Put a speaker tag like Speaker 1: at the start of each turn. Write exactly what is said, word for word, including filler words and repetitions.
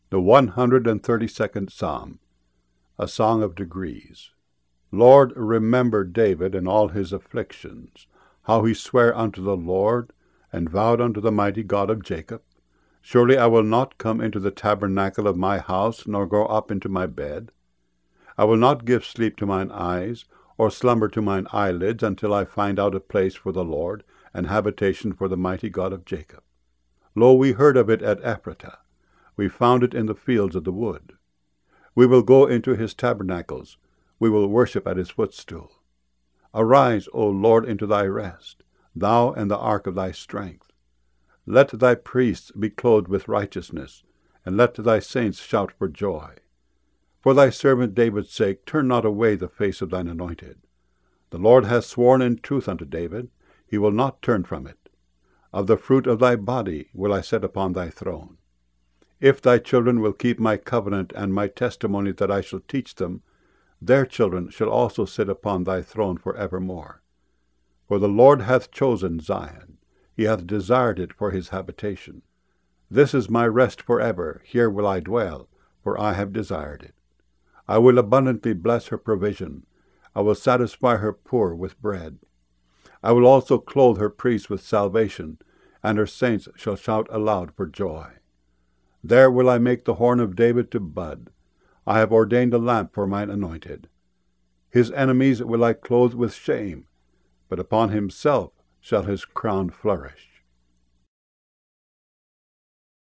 Speaker 1: The one hundred thirty-second Psalm, a song of degrees. Lord, remember David and all his afflictions, how he sware unto the Lord, and vowed unto the mighty God of Jacob. Surely I will not come into the tabernacle of my house, nor go up into my bed. I will not give sleep to mine eyes, or slumber to mine eyelids, until I find out a place for the Lord, and habitation for the mighty God of Jacob. Lo, we heard of it at Ephratah. We found it in the fields of the wood. We will go into his tabernacles. We will worship at his footstool. Arise, O Lord, into thy rest, thou and the ark of thy strength. Let thy priests be clothed with righteousness, and let thy saints shout for joy. For thy servant David's sake, turn not away the face of thine anointed. The Lord hath sworn in truth unto David, he will not turn from it. Of the fruit of thy body will I set upon thy throne. If thy children will keep my covenant and my testimony that I shall teach them, their children shall also sit upon thy throne for evermore. For the Lord hath chosen Zion, he hath desired it for his habitation. This is my rest for ever, here will I dwell, for I have desired it. I will abundantly bless her provision, I will satisfy her poor with bread. I will also clothe her priests with salvation, and her saints shall shout aloud for joy. There will I make the horn of David to bud. I have ordained a lamp for mine anointed. His enemies will I clothe with shame, but upon himself shall his crown flourish.